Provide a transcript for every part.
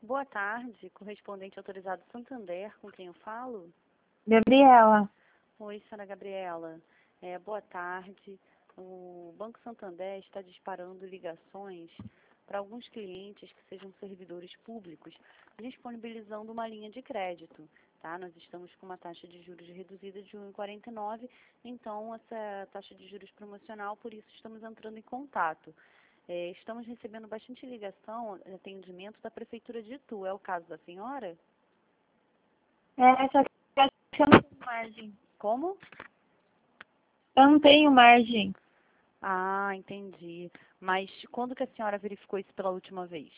Boa tarde, correspondente autorizado Santander, com quem eu falo? Gabriela. Oi, senhora Gabriela. Boa tarde. O Banco Santander está disparando ligações para alguns clientes que sejam servidores públicos, disponibilizando uma linha de crédito. Tá? Nós estamos com uma taxa de juros reduzida de 1,49, então essa taxa de juros promocional, por isso estamos entrando em contato. Estamos recebendo bastante ligação, atendimento da Prefeitura de Itu. É o caso da senhora? Só que eu acho que eu não tenho margem. Como? Eu não tenho margem. Ah, entendi. Mas quando que a senhora verificou isso pela última vez?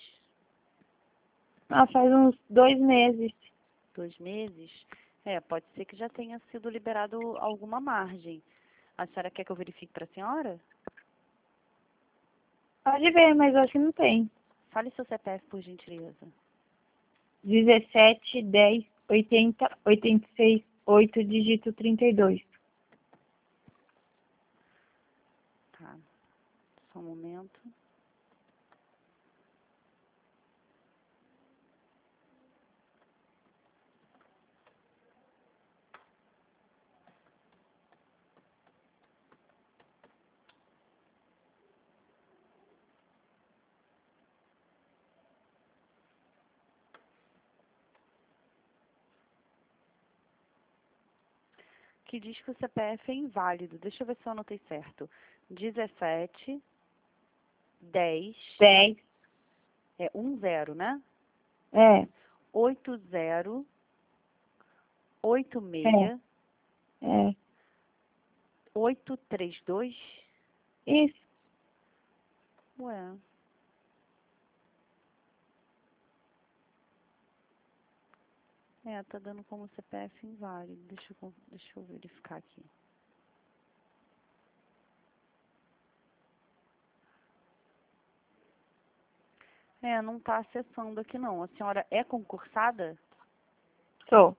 Faz uns 2 meses. 2 meses? Pode ser que já tenha sido liberado alguma margem. A senhora quer que eu verifique para a senhora? Pode ver, mas eu acho que não tem. Fale seu CPF, por gentileza. 17, 10, 80, 86, 8, dígito 32. Tá. Só um momento. Que diz que o CPF é inválido. Deixa eu ver se eu anotei certo. 17, 10, 10. 10, né? 80, 86, É. 832. Isso. Ué. Tá dando como CPF inválido. Deixa eu verificar aqui. Não está acessando aqui não. A senhora é concursada? Sou.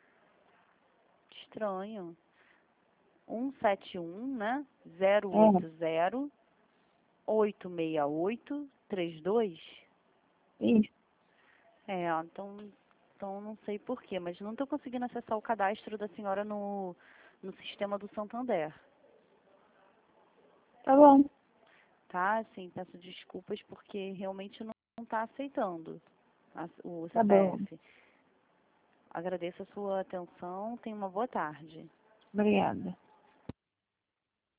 Estranho. 171, né? É. 080 868 32. Isso. Então não sei porquê, mas não estou conseguindo acessar o cadastro da senhora no sistema do Santander. Tá bom. Tá? Assim, peço desculpas porque realmente não está aceitando o Tá bom. CPF. Agradeço a sua atenção. Tenha uma boa tarde. Obrigada.